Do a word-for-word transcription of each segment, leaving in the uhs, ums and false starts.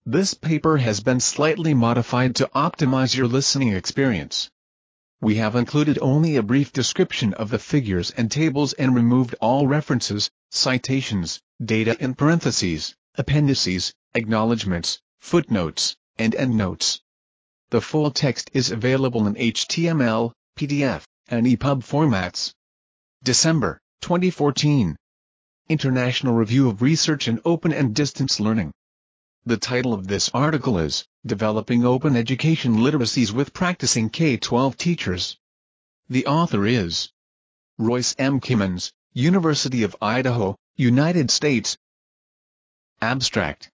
This paper has been slightly modified to optimize your listening experience. We have included only a brief description of the figures and tables and removed all references, citations, data in parentheses, appendices, acknowledgments, footnotes, and endnotes. The full text is available in H T M L, P D F, and E P U B formats. December twenty fourteen. International Review of Research in Open and Distance Learning. The title of this article is, Developing Open Education Literacies with Practicing K twelve Teachers. The author is Royce M. Kimmons, University of Idaho, United States. Abstract.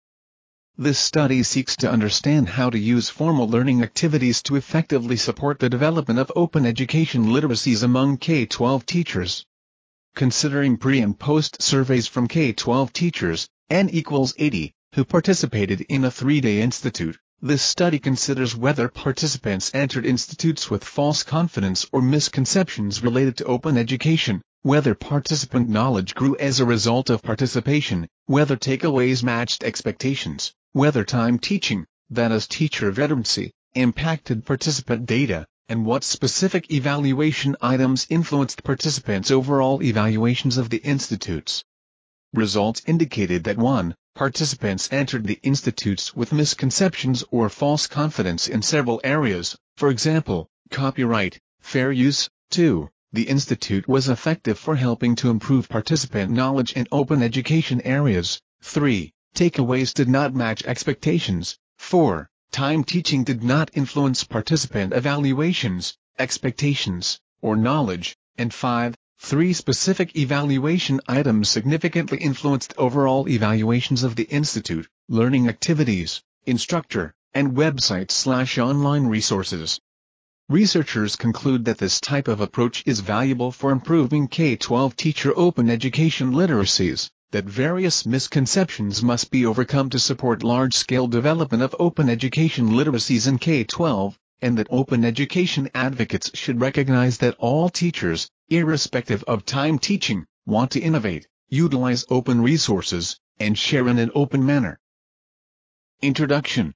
This study seeks to understand how to use formal learning activities to effectively support the development of open education literacies among K twelve teachers. Considering pre- and post surveys from K twelve teachers, N equals eighty, who participated in a three-day institute, this study considers whether participants entered institutes with false confidence or misconceptions related to open education, whether participant knowledge grew as a result of participation, whether takeaways matched expectations, whether time teaching, that is teacher veterancy, impacted participant data, and what specific evaluation items influenced participants' overall evaluations of the institutes. Results indicated that one. Participants entered the institutes with misconceptions or false confidence in several areas, for example, copyright, fair use. two. The institute was effective for helping to improve participant knowledge in open education areas. three. Takeaways did not match expectations. four. Time teaching did not influence participant evaluations, expectations, or knowledge. And five. Three specific evaluation items significantly influenced overall evaluations of the institute, learning activities, instructor, and website slash online resources. Researchers conclude that this type of approach is valuable for improving K twelve teacher open education literacies, that various misconceptions must be overcome to support large-scale development of open education literacies in K twelve, and that open education advocates should recognize that all teachers, irrespective of time teaching, want to innovate, utilize open resources, and share in an open manner. Introduction.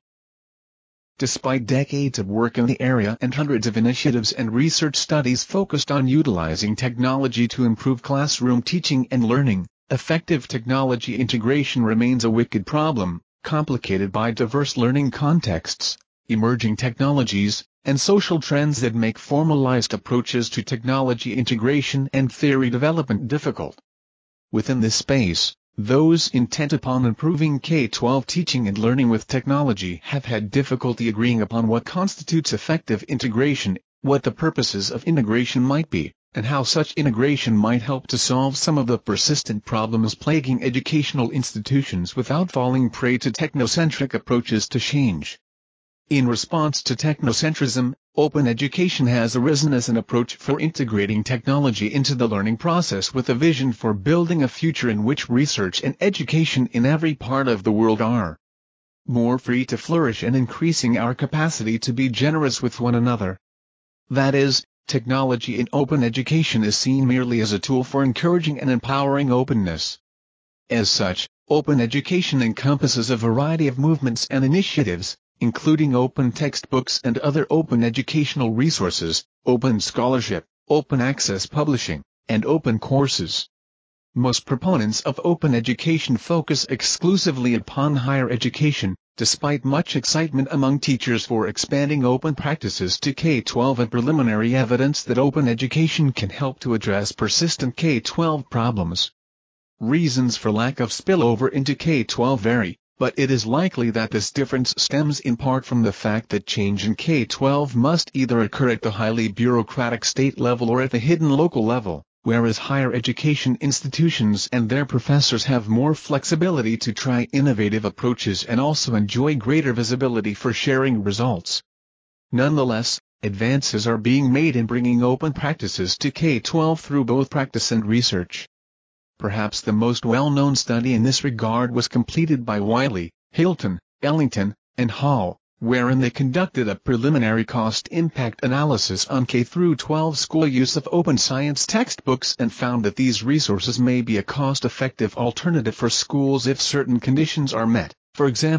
Despite decades of work in the area and hundreds of initiatives and research studies focused on utilizing technology to improve classroom teaching and learning, effective technology integration remains a wicked problem, complicated by diverse learning contexts, emerging technologies, and social trends that make formalized approaches to technology integration and theory development difficult. Within this space, those intent upon improving K twelve teaching and learning with technology have had difficulty agreeing upon what constitutes effective integration, what the purposes of integration might be, and how such integration might help to solve some of the persistent problems plaguing educational institutions without falling prey to technocentric approaches to change. In response to technocentrism, open education has arisen as an approach for integrating technology into the learning process with a vision for building a future in which research and education in every part of the world are more free to flourish and increasing our capacity to be generous with one another. That is, technology in open education is seen merely as a tool for encouraging and empowering openness. As such, open education encompasses a variety of movements and initiatives, including open textbooks and other open educational resources, open scholarship, open access publishing, and open courses. Most proponents of open education focus exclusively upon higher education, despite much excitement among teachers for expanding open practices to K twelve and preliminary evidence that open education can help to address persistent K twelve problems. Reasons for lack of spillover into K twelve vary, but it is likely that this difference stems in part from the fact that change in K twelve must either occur at the highly bureaucratic state level or at the hidden local level, whereas higher education institutions and their professors have more flexibility to try innovative approaches and also enjoy greater visibility for sharing results. Nonetheless, advances are being made in bringing open practices to K twelve through both practice and research. Perhaps the most well-known study in this regard was completed by Wiley, Hilton, Ellington, and Hall, wherein they conducted a preliminary cost-impact analysis on K through twelve school use of open science textbooks and found that these resources may be a cost-effective alternative for schools if certain conditions are met. For example,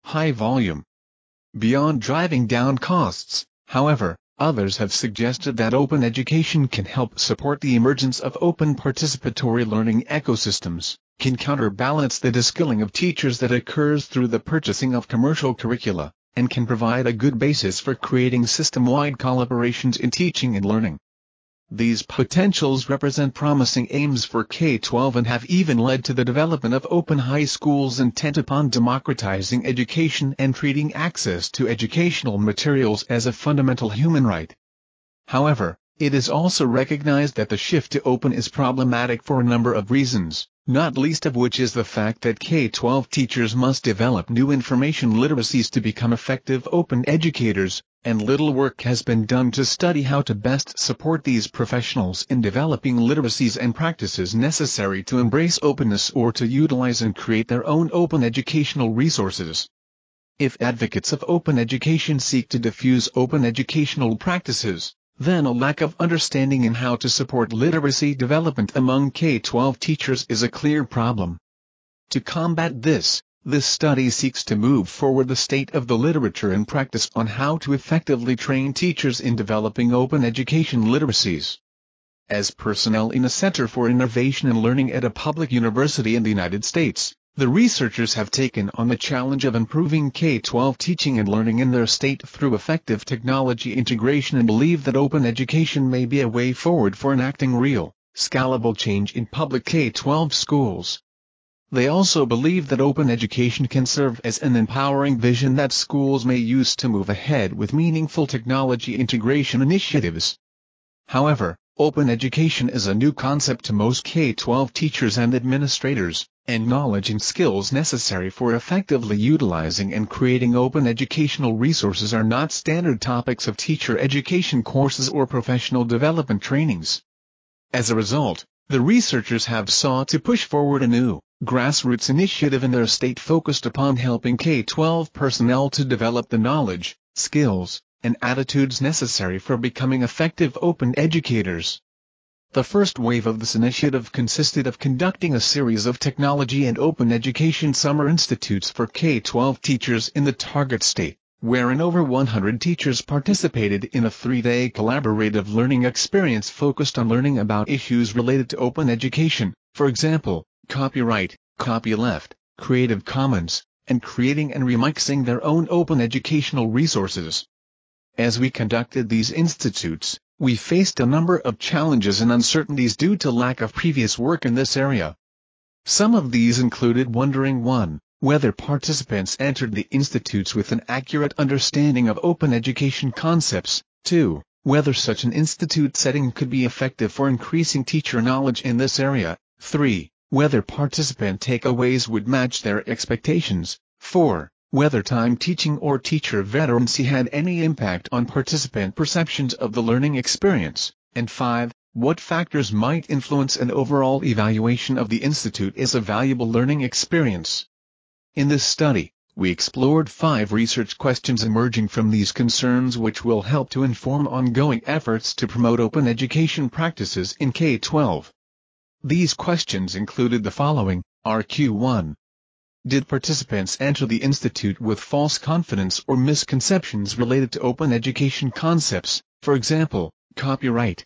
high volume. Beyond driving down costs, however, others have suggested that open education can help support the emergence of open participatory learning ecosystems, can counterbalance the deskilling of teachers that occurs through the purchasing of commercial curricula, and can provide a good basis for creating system-wide collaborations in teaching and learning. These potentials represent promising aims for K twelve and have even led to the development of open high schools intent upon democratizing education and treating access to educational materials as a fundamental human right. However, it is also recognized that the shift to open is problematic for a number of reasons, not least of which is the fact that K twelve teachers must develop new information literacies to become effective open educators, and little work has been done to study how to best support these professionals in developing literacies and practices necessary to embrace openness or to utilize and create their own open educational resources. If advocates of open education seek to diffuse open educational practices, then a lack of understanding in how to support literacy development among K twelve teachers is a clear problem. To combat this, this study seeks to move forward the state of the literature and practice on how to effectively train teachers in developing open education literacies. As personnel in a Center for Innovation and Learning at a public university in the United States, the researchers have taken on the challenge of improving K twelve teaching and learning in their state through effective technology integration and believe that open education may be a way forward for enacting real, scalable change in public K twelve schools. They also believe that open education can serve as an empowering vision that schools may use to move ahead with meaningful technology integration initiatives. However, open education is a new concept to most K twelve teachers and administrators, and knowledge and skills necessary for effectively utilizing and creating open educational resources are not standard topics of teacher education courses or professional development trainings. As a result, the researchers have sought to push forward a new, grassroots initiative in their state focused upon helping K twelve personnel to develop the knowledge, skills, and attitudes necessary for becoming effective open educators. The first wave of this initiative consisted of conducting a series of technology and open education summer institutes for K twelve teachers in the target state, wherein over one hundred teachers participated in a three-day collaborative learning experience focused on learning about issues related to open education, for example, copyright, copyleft, Creative Commons, and creating and remixing their own open educational resources. As we conducted these institutes, we faced a number of challenges and uncertainties due to lack of previous work in this area. Some of these included wondering one, whether participants entered the institutes with an accurate understanding of open education concepts, two, whether such an institute setting could be effective for increasing teacher knowledge in this area, three, whether participant takeaways would match their expectations, four, whether time teaching or teacher veterancy had any impact on participant perceptions of the learning experience, and five, what factors might influence an overall evaluation of the institute as a valuable learning experience. In this study, we explored five research questions emerging from these concerns which will help to inform ongoing efforts to promote open education practices in K twelve. These questions included the following. R Q one. Did participants enter the institute with false confidence or misconceptions related to open education concepts, for example, copyright?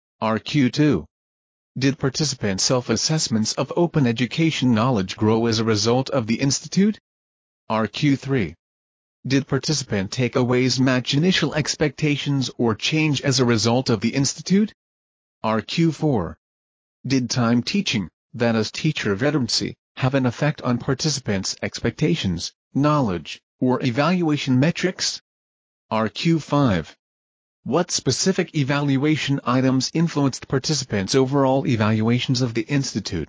R Q two. Did participant self-assessments of open education knowledge grow as a result of the institute? R Q three. Did participant takeaways match initial expectations or change as a result of the institute? R Q four. Did time teaching, that is teacher veterancy, have an effect on participants' expectations, knowledge, or evaluation metrics? R Q five. What specific evaluation items influenced participants' overall evaluations of the institute?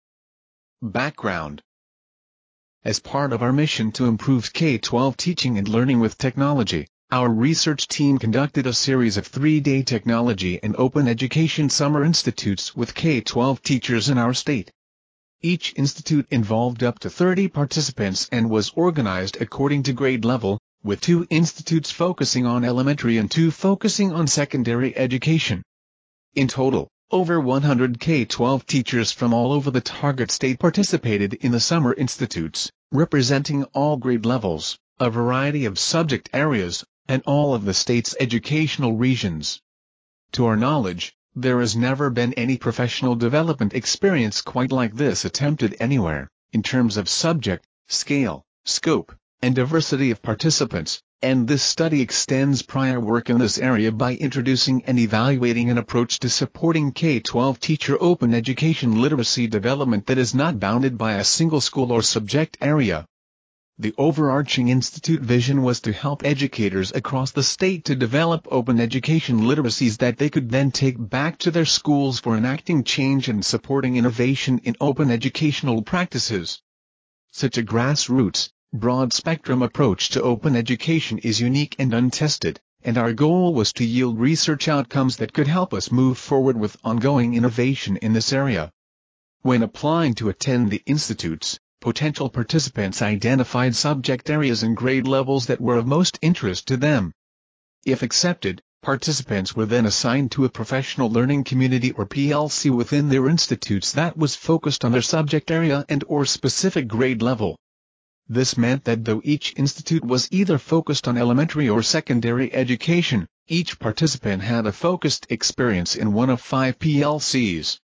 Background. As part of our mission to improve K twelve teaching and learning with technology, our research team conducted a series of three-day technology and open education summer institutes with K twelve teachers in our state. Each institute involved up to thirty participants and was organized according to grade level, with two institutes focusing on elementary and two focusing on secondary education. In total, over one hundred K twelve teachers from all over the target state participated in the summer institutes, representing all grade levels, a variety of subject areas, and all of the state's educational regions. To our knowledge, there has never been any professional development experience quite like this attempted anywhere, in terms of subject, scale, scope, and diversity of participants, and this study extends prior work in this area by introducing and evaluating an approach to supporting K twelve teacher open education literacy development that is not bounded by a single school or subject area. The overarching institute vision was to help educators across the state to develop open education literacies that they could then take back to their schools for enacting change and supporting innovation in open educational practices. Such a grassroots, broad-spectrum approach to open education is unique and untested, and our goal was to yield research outcomes that could help us move forward with ongoing innovation in this area. When applying to attend the institutes, potential participants identified subject areas and grade levels that were of most interest to them. If accepted, participants were then assigned to a professional learning community or P L C within their institutes that was focused on their subject area and or specific grade level. This meant that though each institute was either focused on elementary or secondary education, each participant had a focused experience in one of five P L Cs.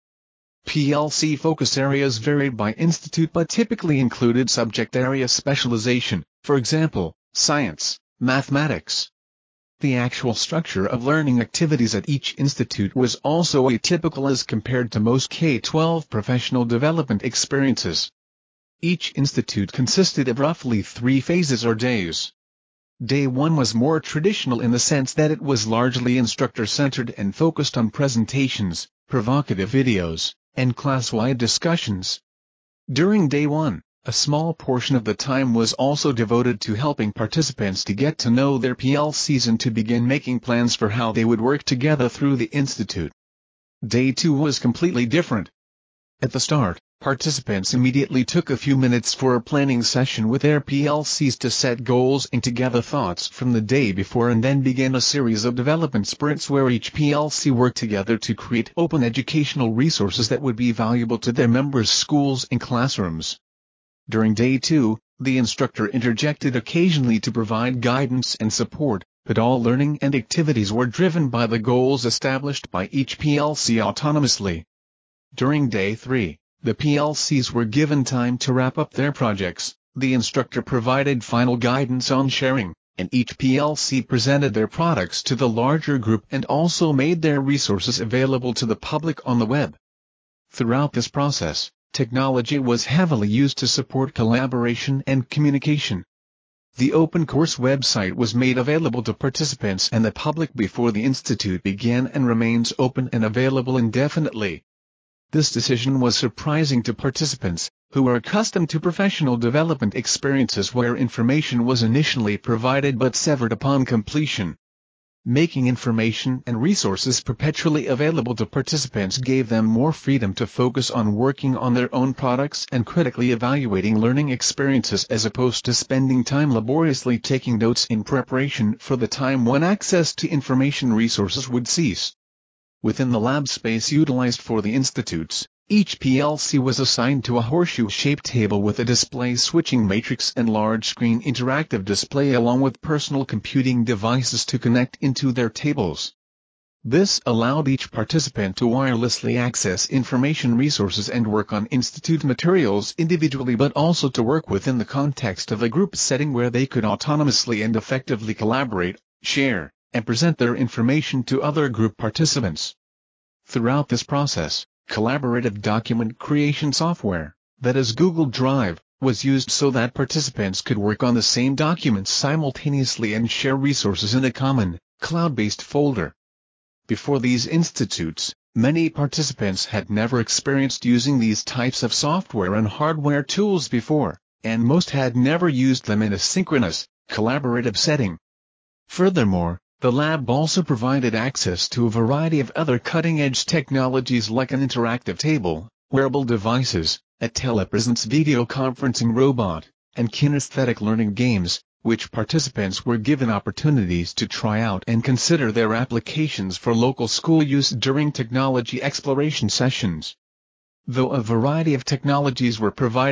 P L C focus areas varied by institute but typically included subject area specialization, for example, science, mathematics. The actual structure of learning activities at each institute was also atypical as compared to most K twelve professional development experiences. Each institute consisted of roughly three phases or days. Day one was more traditional in the sense that it was largely instructor-centered and focused on presentations, provocative videos, and class-wide discussions. During day one, a small portion of the time was also devoted to helping participants to get to know their P L Cs and to begin making plans for how they would work together through the institute. Day two was completely different. At the start, participants immediately took a few minutes for a planning session with their P L Cs to set goals and to gather thoughts from the day before, and then began a series of development sprints where each P L C worked together to create open educational resources that would be valuable to their members' schools and classrooms. During day two, the instructor interjected occasionally to provide guidance and support, but all learning and activities were driven by the goals established by each P L C autonomously. During day three, the P L Cs were given time to wrap up their projects, the instructor provided final guidance on sharing, and each P L C presented their products to the larger group and also made their resources available to the public on the web. Throughout this process, technology was heavily used to support collaboration and communication. The Open Course website was made available to participants and the public before the institute began and remains open and available indefinitely. This decision was surprising to participants, who are accustomed to professional development experiences where information was initially provided but severed upon completion. Making information and resources perpetually available to participants gave them more freedom to focus on working on their own products and critically evaluating learning experiences as opposed to spending time laboriously taking notes in preparation for the time when access to information resources would cease. Within the lab space utilized for the institutes, each P L C was assigned to a horseshoe-shaped table with a display switching matrix and large-screen interactive display along with personal computing devices to connect into their tables. This allowed each participant to wirelessly access information resources and work on institute materials individually, but also to work within the context of a group setting where they could autonomously and effectively collaborate, share, and present their information to other group participants. Throughout this process, collaborative document creation software, that is Google Drive, was used so that participants could work on the same documents simultaneously and share resources in a common, cloud-based folder. Before these institutes, many participants had never experienced using these types of software and hardware tools before, and most had never used them in a synchronous, collaborative setting. Furthermore, the lab also provided access to a variety of other cutting-edge technologies like an interactive table, wearable devices, a telepresence video conferencing robot, and kinesthetic learning games, which participants were given opportunities to try out and consider their applications for local school use during technology exploration sessions. Though a variety of technologies were provided,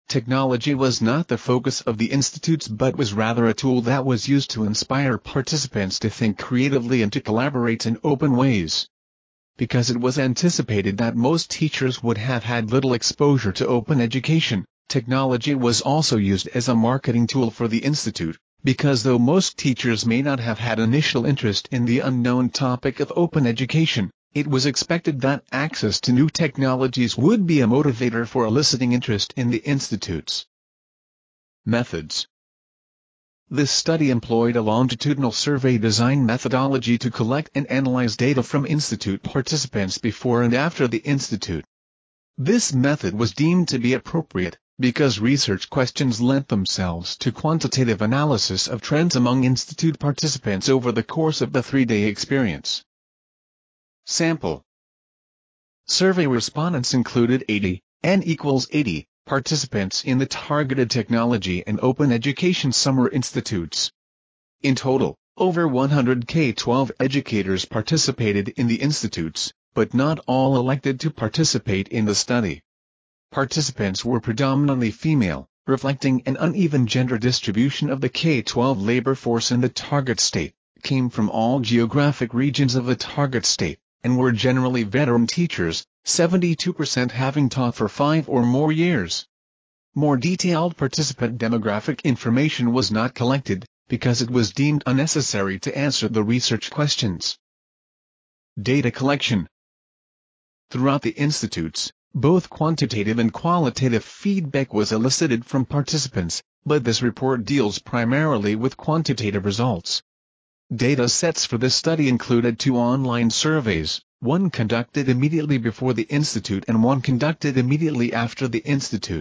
Technology was not the focus of the institutes but was rather a tool that was used to inspire participants to think creatively and to collaborate in open ways. Because it was anticipated that most teachers would have had little exposure to open education, technology was also used as a marketing tool for the institute, because though most teachers may not have had initial interest in the unknown topic of open education, it was expected that access to new technologies would be a motivator for eliciting interest in the institutes. Methods. This study employed a longitudinal survey design methodology to collect and analyze data from institute participants before and after the institute. This method was deemed to be appropriate, because research questions lent themselves to quantitative analysis of trends among institute participants over the course of the three-day experience. Sample. Survey respondents included eighty, N equals eighty, participants in the targeted technology and open education summer institutes. In total, over one hundred K twelve educators participated in the institutes, but not all elected to participate in the study. Participants were predominantly female, reflecting an uneven gender distribution of the K twelve labor force in the target state, came from all geographic regions of the target state, and were generally veteran teachers, seventy-two percent having taught for five or more years. More detailed participant demographic information was not collected, because it was deemed unnecessary to answer the research questions. Data collection. Throughout the institutes, both quantitative and qualitative feedback was elicited from participants, but this report deals primarily with quantitative results. Data sets for this study included two online surveys, one conducted immediately before the institute and one conducted immediately after the institute.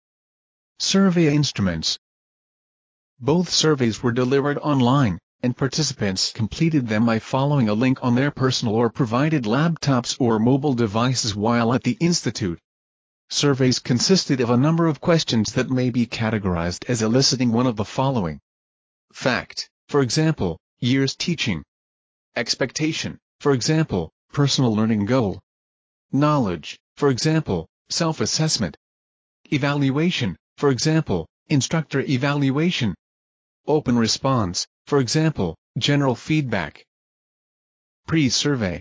Survey instruments. Both surveys were delivered online, and participants completed them by following a link on their personal or provided laptops or mobile devices while at the institute. Surveys consisted of a number of questions that may be categorized as eliciting one of the following. Fact, for example, years teaching. Expectation, for example, personal learning goal. Knowledge, for example, self-assessment. Evaluation, for example, instructor evaluation. Open response, for example, general feedback. Pre-survey.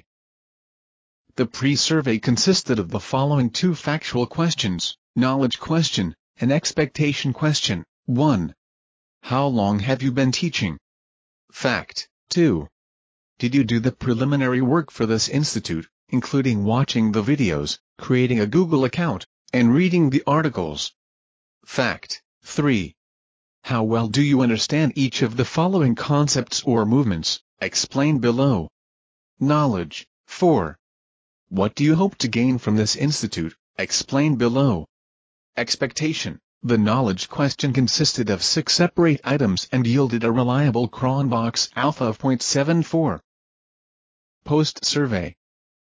The pre-survey consisted of the following two factual questions, knowledge question, and expectation question. one. How long have you been teaching? Fact. two. Did you do the preliminary work for this institute, including watching the videos, creating a Google account, and reading the articles? Fact. three. How well do you understand each of the following concepts or movements, explained below? Knowledge. four. What do you hope to gain from this institute, explained below? Expectation. The knowledge question consisted of six separate items and yielded a reliable Cronbach's alpha of zero point seven four. Post-survey.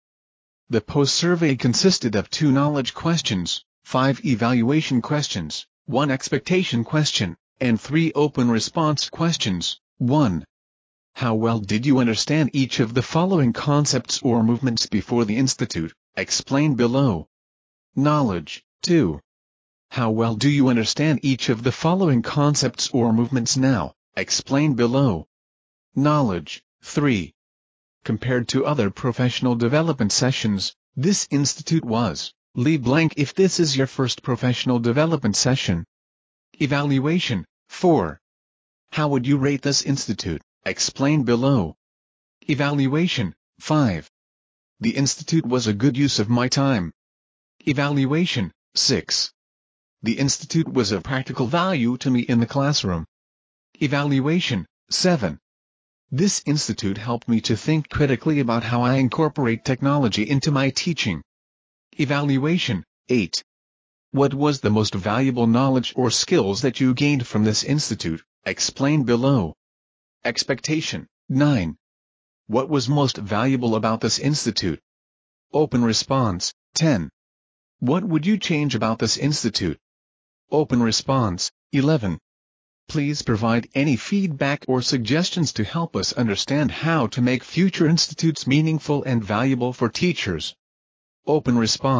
The post-survey consisted of two knowledge questions, five evaluation questions, one expectation question, and three open response questions. one. How well did you understand each of the following concepts or movements before the institute, explained below? Knowledge. two. How well do you understand each of the following concepts or movements now, explained below? Knowledge. three. Compared to other professional development sessions, this institute was, leave blank if this is your first professional development session. Evaluation. four. How would you rate this institute, explained below? Evaluation. five. The institute was a good use of my time. Evaluation. six. The institute was of practical value to me in the classroom. Evaluation. seven. This institute helped me to think critically about how I incorporate technology into my teaching. Evaluation. eight. What was the most valuable knowledge or skills that you gained from this institute, explained below? Expectation. nine. What was most valuable about this institute? Open response. ten. What would you change about this institute? Open response. eleven. Please provide any feedback or suggestions to help us understand how to make future institutes meaningful and valuable for teachers. Open response.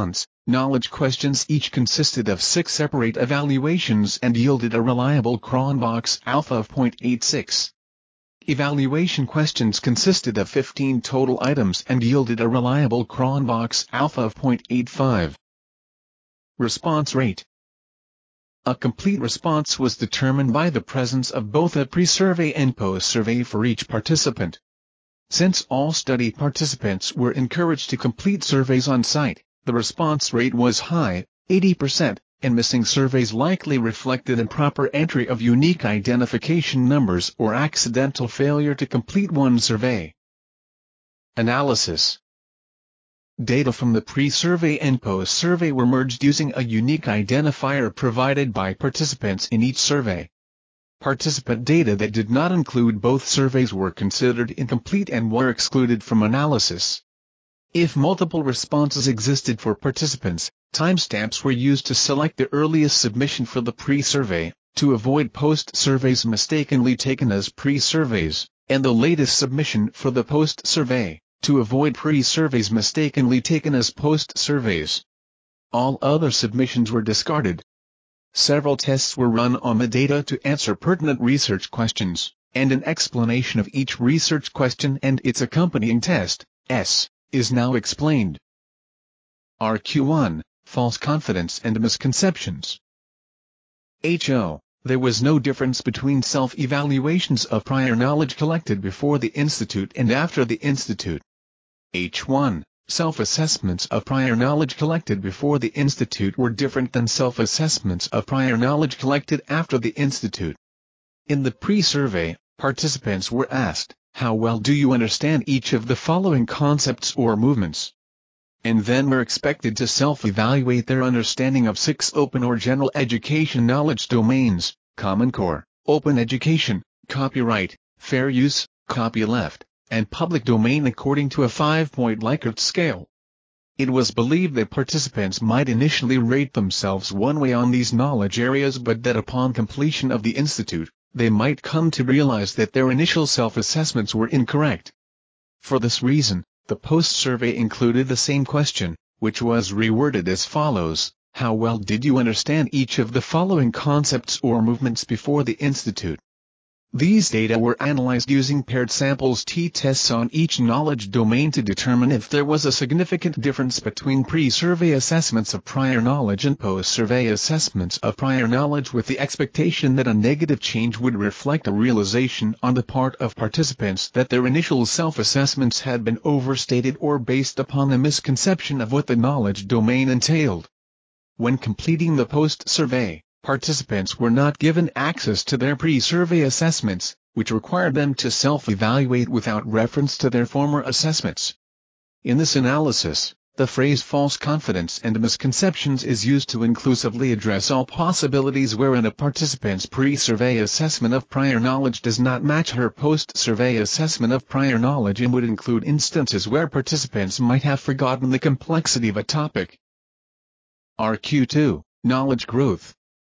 knowledge questions each consisted of six separate evaluations and yielded a reliable Cronbach's alpha of zero point eight six. Evaluation questions consisted of fifteen total items and yielded a reliable Cronbach's alpha of zero point eight five. Response rate. A complete response was determined by the presence of both a pre-survey and post-survey for each participant. Since all study participants were encouraged to complete surveys on site, the response rate was high, eighty percent, and missing surveys likely reflected improper entry of unique identification numbers or accidental failure to complete one survey. Analysis. Data from the pre-survey and post-survey were merged using a unique identifier provided by participants in each survey. Participant data that did not include both surveys were considered incomplete and were excluded from analysis. If multiple responses existed for participants, timestamps were used to select the earliest submission for the pre-survey, to avoid post-surveys mistakenly taken as pre-surveys, and the latest submission for the post-survey, to avoid pre-surveys mistakenly taken as post-surveys. All other submissions were discarded. Several tests were run on the data to answer pertinent research questions, and an explanation of each research question and its accompanying test, S, is now explained. R Q one, False Confidence and Misconceptions. H O, there was no difference between self-evaluations of prior knowledge collected before the Institute and after the Institute. H one, self-assessments of prior knowledge collected before the Institute were different than self-assessments of prior knowledge collected after the Institute. In the pre-survey, participants were asked, how well do you understand each of the following concepts or movements? And then were expected to self-evaluate their understanding of six open or general education knowledge domains: Common Core, Open Education, Copyright, Fair Use, Copyleft, and Public Domain according to a five-point Likert scale. It was believed that participants might initially rate themselves one way on these knowledge areas, but that upon completion of the Institute, they might come to realize that their initial self-assessments were incorrect. For this reason, the post-survey included the same question, which was reworded as follows: how well did you understand each of the following concepts or movements before the Institute? These data were analyzed using paired samples t-tests on each knowledge domain to determine if there was a significant difference between pre-survey assessments of prior knowledge and post-survey assessments of prior knowledge, with the expectation that a negative change would reflect a realization on the part of participants that their initial self-assessments had been overstated or based upon a misconception of what the knowledge domain entailed. When completing the post-survey, participants were not given access to their pre-survey assessments, which required them to self-evaluate without reference to their former assessments. In this analysis, the phrase false confidence and misconceptions is used to inclusively address all possibilities wherein a participant's pre-survey assessment of prior knowledge does not match her post-survey assessment of prior knowledge, and would include instances where participants might have forgotten the complexity of a topic. R Q two, Knowledge Growth.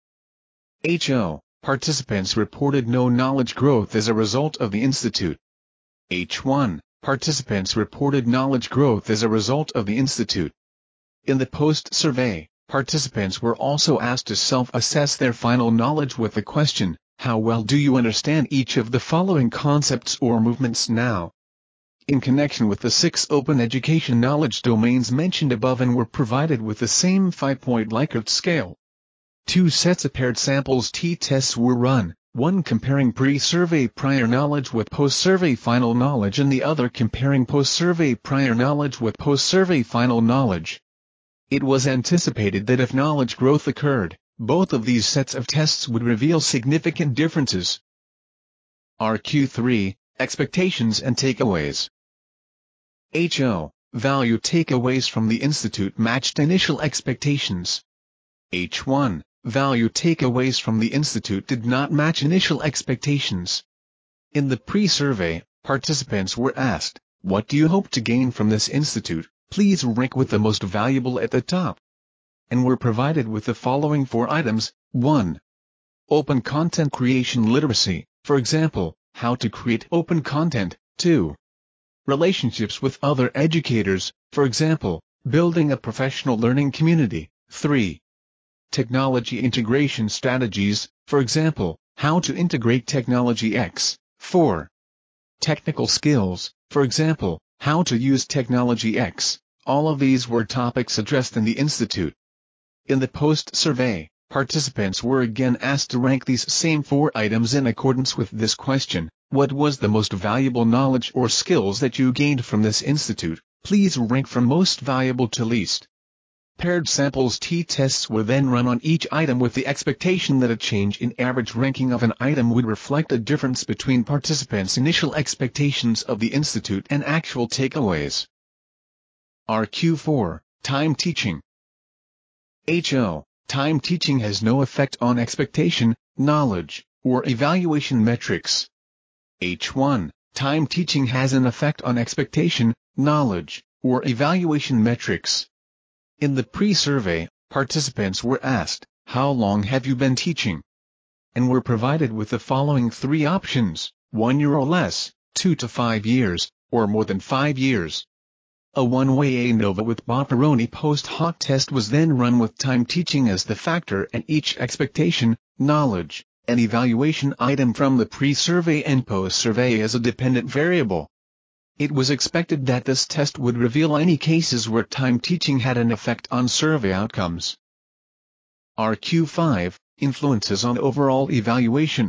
H O, participants reported no knowledge growth as a result of the Institute. H one, participants reported knowledge growth as a result of the Institute. In the post-survey, participants were also asked to self-assess their final knowledge with the question, how well do you understand each of the following concepts or movements now? In connection with the six open education knowledge domains mentioned above, and were provided with the same five-point Likert scale. Two sets of paired samples t-tests were run, one comparing pre-survey prior knowledge with post-survey final knowledge and the other comparing post-survey prior knowledge with post-survey final knowledge. It was anticipated that if knowledge growth occurred, both of these sets of tests would reveal significant differences. R Q three, Expectations and Takeaways. H O, value takeaways from the Institute matched initial expectations. H one, value takeaways from the Institute did not match initial expectations. In the pre-survey, participants were asked, what do you hope to gain from this Institute? Please rank with the most valuable at the top. And were provided with the following four items. one. Open content creation literacy, for example, how to create open content. two. Relationships with other educators, for example, Building a professional learning community. three. Technology integration strategies, for example, how to integrate technology X. four. Technical skills, for example, how to use technology X. All of these were topics addressed in the Institute. In the post-survey, participants were again asked to rank these same four items in accordance with this question: what was the most valuable knowledge or skills that you gained from this institute? Please rank from most valuable to least. Paired samples t-tests were then run on each item with the expectation that a change in average ranking of an item would reflect a difference between participants' initial expectations of the institute and actual takeaways. R Q four, Time Teaching. H L. Time teaching has no effect on expectation, knowledge, or evaluation metrics. H one. Time teaching has an effect on expectation, knowledge, or evaluation metrics. In the pre-survey, participants were asked, "How long have you been teaching?" and were provided with the following three options: one year or less, two to five years, or more than five years. A one-way ANOVA with Bopperoni post hoc test was then run with time teaching as the factor and each expectation, knowledge, and evaluation item from the pre-survey and post-survey as a dependent variable. It was expected that this test would reveal any cases where time teaching had an effect on survey outcomes. R Q five, Influences on overall evaluation.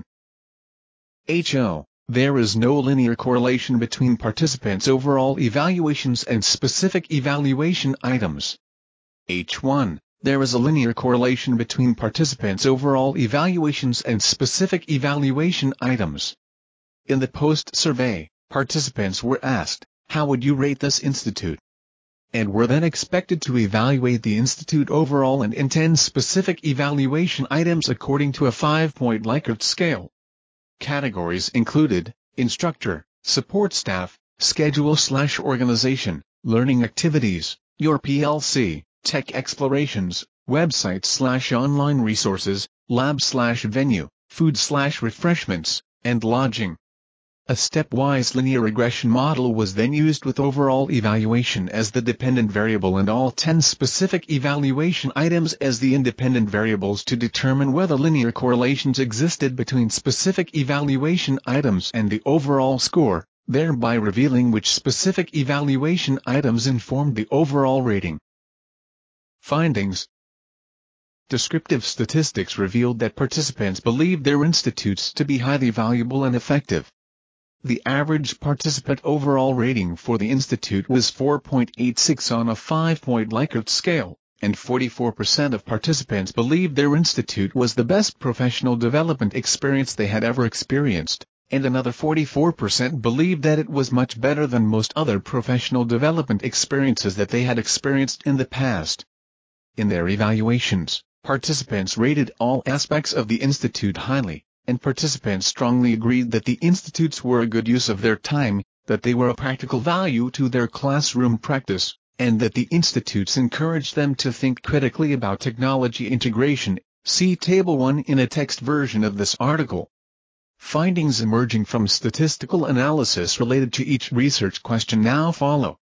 H L. There is no linear correlation between participants' overall evaluations and specific evaluation items. H one. There is a linear correlation between participants' overall evaluations and specific evaluation items. In the post-survey, participants were asked, "How would you rate this institute?" and were then expected to evaluate the institute overall and in ten specific evaluation items according to a five-point Likert scale. Categories included: instructor, support staff, schedule/organization, learning activities, your P L C, tech explorations, website/online resources, lab/venue, food/refreshments, and lodging. A stepwise linear regression model was then used with overall evaluation as the dependent variable and all ten specific evaluation items as the independent variables to determine whether linear correlations existed between specific evaluation items and the overall score, thereby revealing which specific evaluation items informed the overall rating. Findings. Descriptive statistics revealed that participants believed their institutes to be highly valuable and effective. The average participant overall rating for the institute was four point eight six on a five-point Likert scale, and forty-four percent of participants believed their institute was the best professional development experience they had ever experienced, and another forty-four percent believed that it was much better than most other professional development experiences that they had experienced in the past. In their evaluations, participants rated all aspects of the institute highly, and participants strongly agreed that the institutes were a good use of their time, that they were a practical value to their classroom practice, and that the institutes encouraged them to think critically about technology integration. See Table one in a text version of this article. Findings emerging from statistical analysis related to each research question now follow.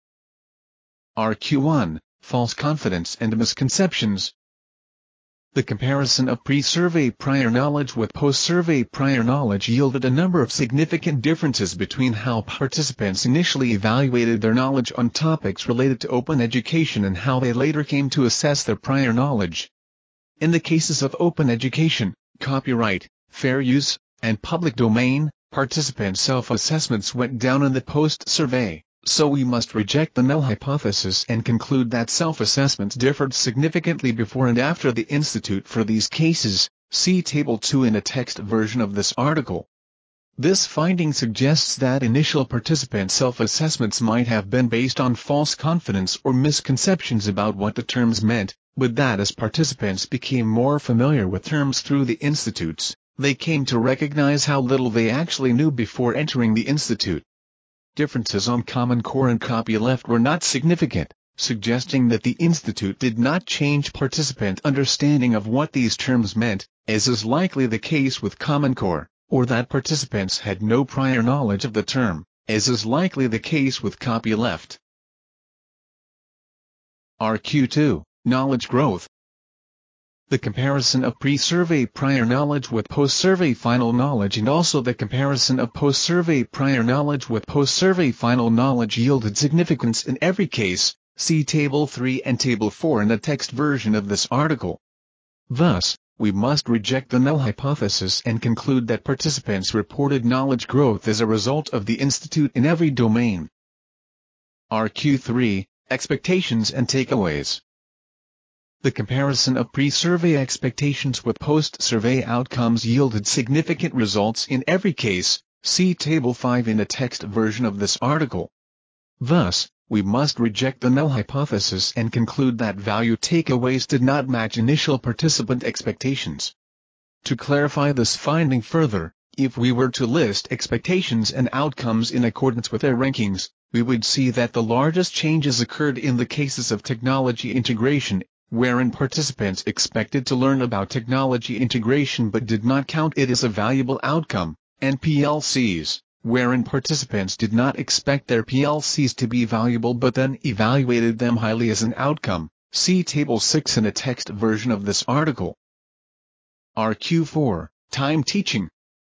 R Q one, False confidence and misconceptions. The comparison of pre-survey prior knowledge with post-survey prior knowledge yielded a number of significant differences between how participants initially evaluated their knowledge on topics related to open education and how they later came to assess their prior knowledge. In the cases of open education, copyright, fair use, and public domain, participants' self-assessments went down in the post-survey. So we must reject the null hypothesis and conclude that self-assessments differed significantly before and after the institute for these cases. See Table two in a text version of this article. This finding suggests that initial participant self-assessments might have been based on false confidence or misconceptions about what the terms meant, but that as participants became more familiar with terms through the institutes, they came to recognize how little they actually knew before entering the institute. Differences on Common Core and copyleft were not significant, suggesting that the institute did not change participant understanding of what these terms meant, as is likely the case with Common Core, or that participants had no prior knowledge of the term, as is likely the case with copyleft. R Q two, Knowledge Growth. The comparison of pre-survey prior knowledge with post-survey final knowledge and also the comparison of post-survey prior knowledge with post-survey final knowledge yielded significance in every case. See Table three and Table four in the text version of this article. Thus, we must reject the null hypothesis and conclude that participants reported knowledge growth as a result of the institute in every domain. R Q three, Expectations and Takeaways. The comparison of pre-survey expectations with post-survey outcomes yielded significant results in every case. See Table five in the text version of this article. Thus, we must reject the null hypothesis and conclude that value takeaways did not match initial participant expectations. To clarify this finding further, if we were to list expectations and outcomes in accordance with their rankings, we would see that the largest changes occurred in the cases of technology integration, wherein participants expected to learn about technology integration but did not count it as a valuable outcome, and P L Cs, wherein participants did not expect their P L Cs to be valuable but then evaluated them highly as an outcome. See Table six in the text version of this article. R Q four, Time Teaching.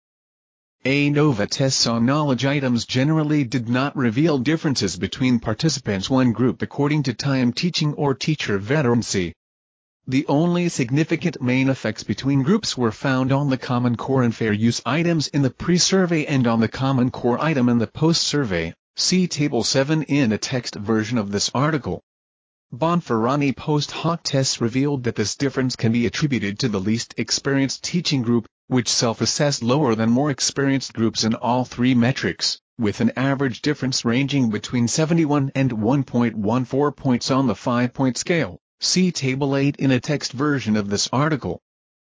ANOVA tests on knowledge items generally did not reveal differences between participants one group according to time teaching or teacher veterancy. The only significant main effects between groups were found on the Common Core and fair use items in the pre-survey and on the Common Core item in the post-survey. See Table seven in the text version of this article. Bonferroni post hoc tests revealed that this difference can be attributed to the least experienced teaching group, which self-assessed lower than more experienced groups in all three metrics, with an average difference ranging between seventy-one and one point one four points on the five-point scale. See Table eight in a text version of this article.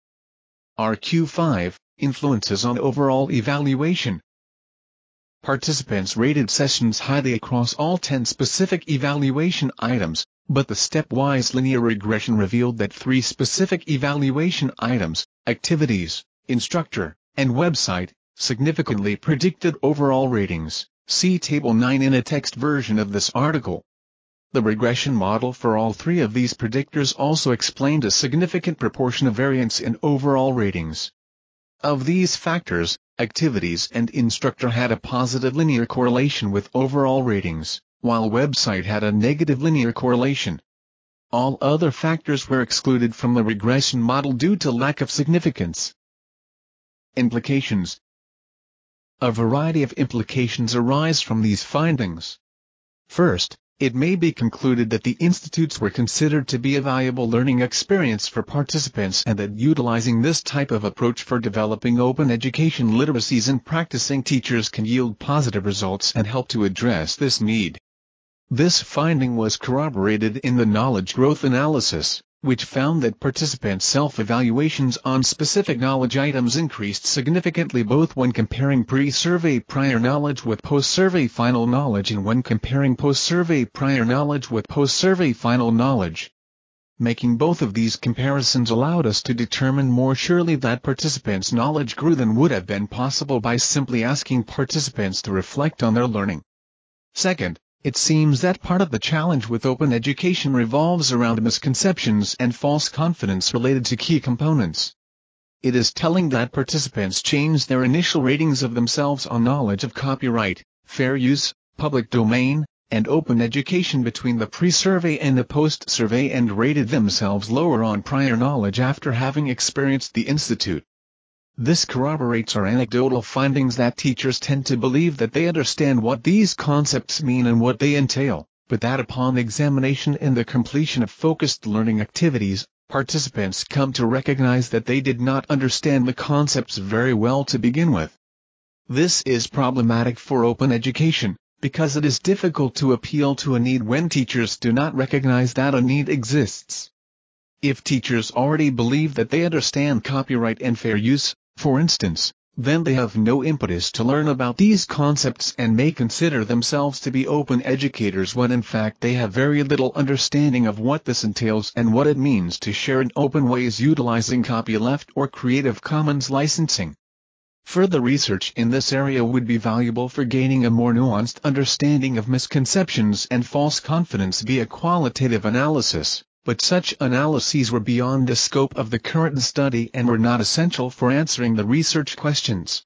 R Q five, Influences on Overall Evaluation. Participants rated sessions highly across all ten specific evaluation items, but the stepwise linear regression revealed that three specific evaluation items, activities, instructor, and website, significantly predicted overall ratings. See Table nine in a text version of this article. The regression model for all three of these predictors also explained a significant proportion of variance in overall ratings. Of these factors, activities and instructor had a positive linear correlation with overall ratings, while website had a negative linear correlation. All other factors were excluded from the regression model due to lack of significance. Implications. A variety of implications arise from these findings. First, it may be concluded that the institutes were considered to be a valuable learning experience for participants and that utilizing this type of approach for developing open education literacies and practicing teachers can yield positive results and help to address this need. This finding was corroborated in the knowledge growth analysis, which found that participants' self-evaluations on specific knowledge items increased significantly both when comparing pre-survey prior knowledge with post-survey final knowledge and when comparing post-survey prior knowledge with post-survey final knowledge. Making both of these comparisons allowed us to determine more surely that participants' knowledge grew than would have been possible by simply asking participants to reflect on their learning. Second, it seems that part of the challenge with open education revolves around misconceptions and false confidence related to key components. It is telling that participants changed their initial ratings of themselves on knowledge of copyright, fair use, public domain, and open education between the pre-survey and the post-survey and rated themselves lower on prior knowledge after having experienced the institute. This corroborates our anecdotal findings that teachers tend to believe that they understand what these concepts mean and what they entail, but that upon examination and the completion of focused learning activities, participants come to recognize that they did not understand the concepts very well to begin with. This is problematic for open education, because it is difficult to appeal to a need when teachers do not recognize that a need exists. If teachers already believe that they understand copyright and fair use, for instance, then they have no impetus to learn about these concepts and may consider themselves to be open educators when in fact they have very little understanding of what this entails and what it means to share in open ways utilizing copyleft or Creative Commons licensing. Further research in this area would be valuable for gaining a more nuanced understanding of misconceptions and false confidence via qualitative analysis, but such analyses were beyond the scope of the current study and were not essential for answering the research questions.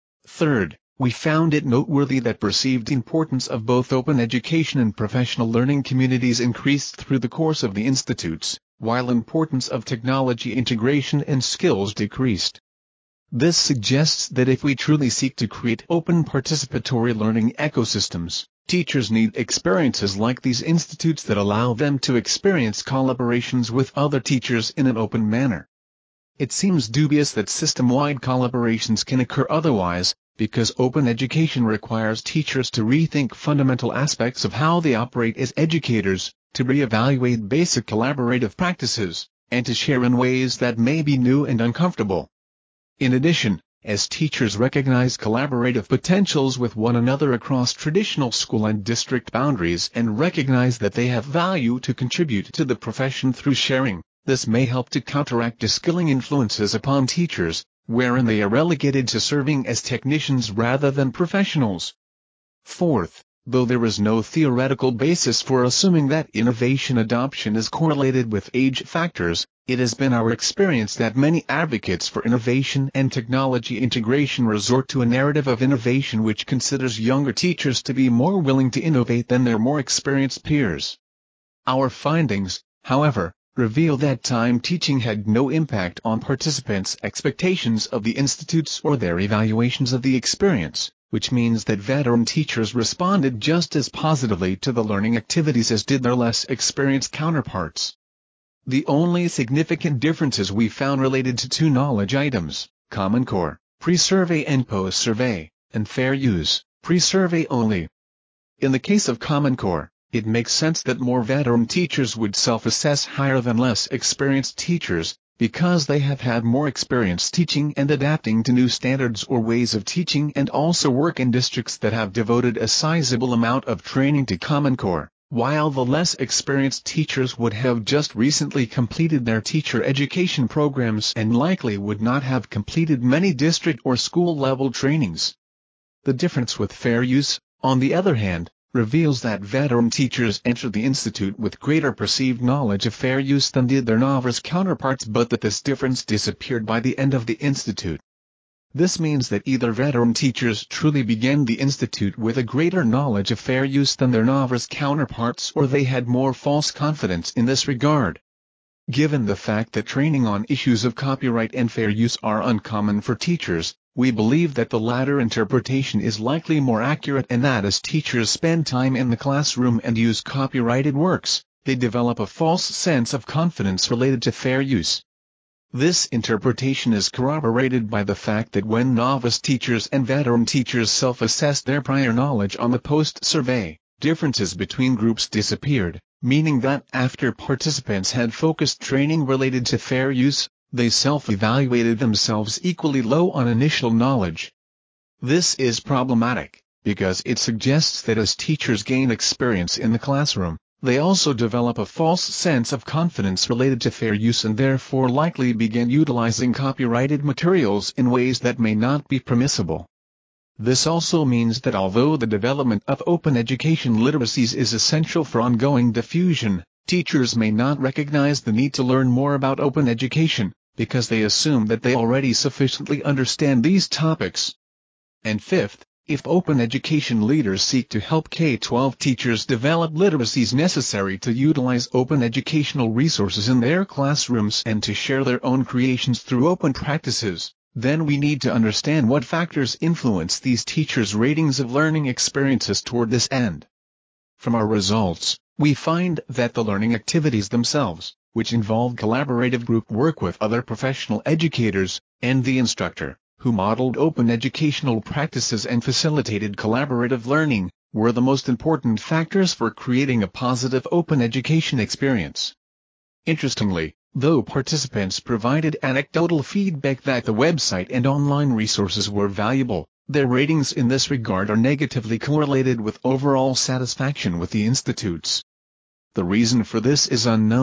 Third, we found it noteworthy that perceived importance of both open education and professional learning communities increased through the course of the institutes, while importance of technology integration and skills decreased. This suggests that if we truly seek to create open participatory learning ecosystems, teachers need experiences like these institutes that allow them to experience collaborations with other teachers in an open manner. It seems dubious that system-wide collaborations can occur otherwise, because open education requires teachers to rethink fundamental aspects of how they operate as educators, to re-evaluate basic collaborative practices, and to share in ways that may be new and uncomfortable. In addition, as teachers recognize collaborative potentials with one another across traditional school and district boundaries and recognize that they have value to contribute to the profession through sharing, this may help to counteract de-skilling influences upon teachers, wherein they are relegated to serving as technicians rather than professionals. Fourth, though there is no theoretical basis for assuming that innovation adoption is correlated with age factors, it has been our experience that many advocates for innovation and technology integration resort to a narrative of innovation which considers younger teachers to be more willing to innovate than their more experienced peers. Our findings, however, reveal that time teaching had no impact on participants' expectations of the institutes or their evaluations of the experience, which means that veteran teachers responded just as positively to the learning activities as did their less experienced counterparts. The only significant differences we found related to two knowledge items, Common Core, pre-survey and post-survey, and fair use, pre-survey only. In the case of Common Core, it makes sense that more veteran teachers would self-assess higher than less experienced teachers, because they have had more experience teaching and adapting to new standards or ways of teaching and also work in districts that have devoted a sizable amount of training to Common Core, while the less experienced teachers would have just recently completed their teacher education programs and likely would not have completed many district or school-level trainings. The difference with fair use, on the other hand, reveals that veteran teachers entered the institute with greater perceived knowledge of fair use than did their novice counterparts, but that this difference disappeared by the end of the institute. This means that either veteran teachers truly began the institute with a greater knowledge of fair use than their novice counterparts, or they had more false confidence in this regard. Given the fact that training on issues of copyright and fair use are uncommon for teachers, we believe that the latter interpretation is likely more accurate, and that as teachers spend time in the classroom and use copyrighted works, they develop a false sense of confidence related to fair use. This interpretation is corroborated by the fact that when novice teachers and veteran teachers self-assessed their prior knowledge on the post-survey, differences between groups disappeared, meaning that after participants had focused training related to fair use, they self-evaluated themselves equally low on initial knowledge. This is problematic, because it suggests that as teachers gain experience in the classroom, they also develop a false sense of confidence related to fair use and therefore likely begin utilizing copyrighted materials in ways that may not be permissible. This also means that although the development of open education literacies is essential for ongoing diffusion, teachers may not recognize the need to learn more about open education, because they assume that they already sufficiently understand these topics. And fifth, if open education leaders seek to help K through twelve teachers develop literacies necessary to utilize open educational resources in their classrooms and to share their own creations through open practices, then we need to understand what factors influence these teachers' ratings of learning experiences toward this end. From our results, we find that the learning activities themselves, which involve collaborative group work with other professional educators, and the instructor, who modeled open educational practices and facilitated collaborative learning, were the most important factors for creating a positive open education experience. Interestingly, though participants provided anecdotal feedback that the website and online resources were valuable, their ratings in this regard are negatively correlated with overall satisfaction with the institutes. The reason for this is unknown,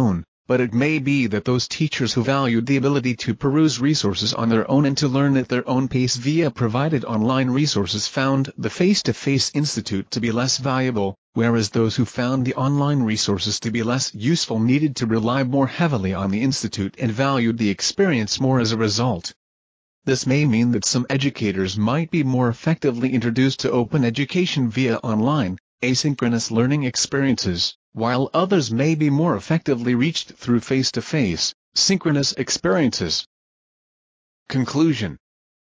but it may be that those teachers who valued the ability to peruse resources on their own and to learn at their own pace via provided online resources found the face-to-face institute to be less valuable, whereas those who found the online resources to be less useful needed to rely more heavily on the institute and valued the experience more as a result. This may mean that some educators might be more effectively introduced to open education via online, asynchronous learning experiences, while others may be more effectively reached through face-to-face, synchronous experiences. Conclusion.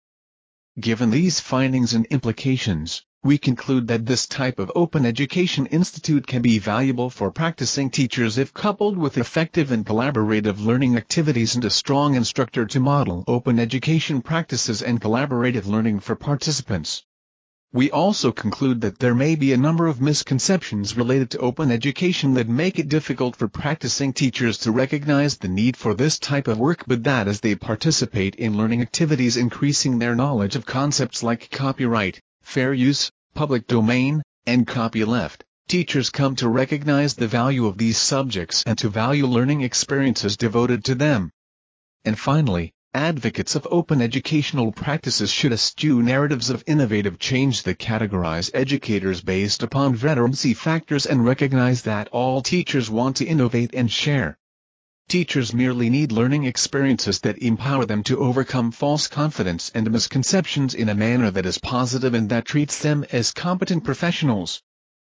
Given these findings and implications, we conclude that this type of open education institute can be valuable for practicing teachers if coupled with effective and collaborative learning activities and a strong instructor to model open education practices and collaborative learning for participants. We also conclude that there may be a number of misconceptions related to open education that make it difficult for practicing teachers to recognize the need for this type of work, but that as they participate in learning activities increasing their knowledge of concepts like copyright, fair use, public domain, and copyleft, teachers come to recognize the value of these subjects and to value learning experiences devoted to them. And finally, advocates of open educational practices should eschew narratives of innovative change that categorize educators based upon veterancy factors and recognize that all teachers want to innovate and share. Teachers merely need learning experiences that empower them to overcome false confidence and misconceptions in a manner that is positive and that treats them as competent professionals.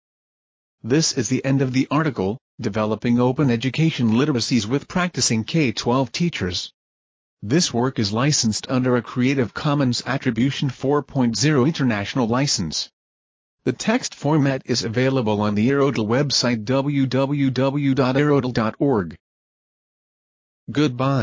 This is the end of the article, Developing Open Education Literacies with Practicing K twelve Teachers. This work is licensed under a Creative Commons Attribution four point oh International License. The text format is available on the Erodel website w w w dot erodel dot org. Goodbye.